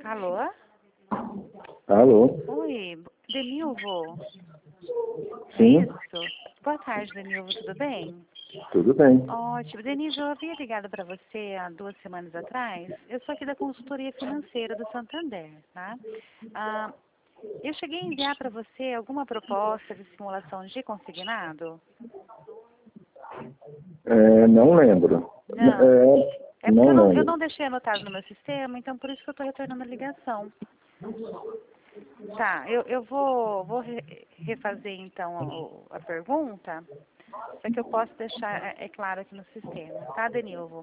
Alô? Alô? Oi, Denilvo. Sim, Isso. Boa tarde, Denilvo, tudo bem? tudo bem. Ótimo. Denilvo, eu havia ligado para você há 2 semanas atrás. Eu sou aqui da consultoria financeira do Santander, tá? Eu cheguei a enviar para você alguma proposta de simulação de consignado? Não lembro. Não. É porque Não eu lembro. não deixei anotado no meu sistema, então por isso que eu estou retornando a ligação. Tá, eu vou refazer então a pergunta, para que eu possa deixar claro aqui no sistema, tá, Denilvo?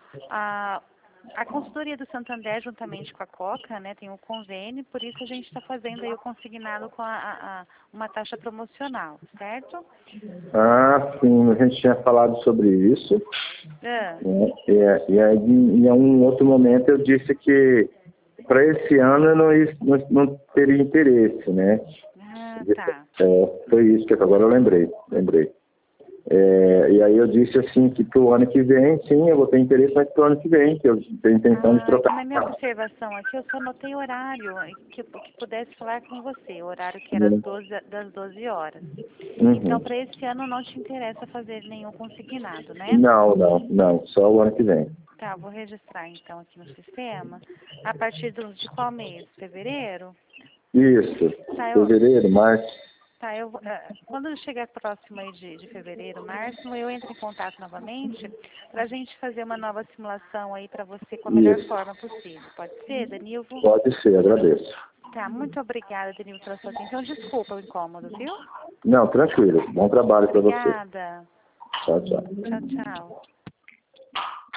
A consultoria do Santander, juntamente com a Coca, né, tem um convênio, por isso a gente está fazendo aí o consignado com uma taxa promocional, certo? Ah, sim, a gente tinha falado sobre isso. Ah, Né? E aí, em um outro momento, eu disse que para esse ano eu não teria interesse, né? tá. Foi isso que agora eu lembrei. E aí eu disse assim que para o ano que vem, sim, eu vou ter interesse, mas para o ano que vem, que eu tenho intenção de Que trocar. na minha observação aqui, eu só anotei horário que pudesse falar com você, o horário que era das 12 horas. Então, Uhum. para esse ano não te interessa fazer nenhum consignado, né? Não, só o ano que vem. Tá, vou registrar então aqui no sistema. A partir de qual mês? Fevereiro? Isso, Tá, fevereiro, março. quando chegar próximo aí de fevereiro, março, eu entro em contato novamente para a gente fazer uma nova simulação aí para você com a melhor Isso, forma possível. Pode ser, Danilvo? pode ser, agradeço. Tá, muito obrigada, Danilvo, pela sua atenção. Desculpa o incômodo, viu? Não, tranquilo. Bom trabalho para você. Obrigada. Tchau, tchau. Tchau, tchau.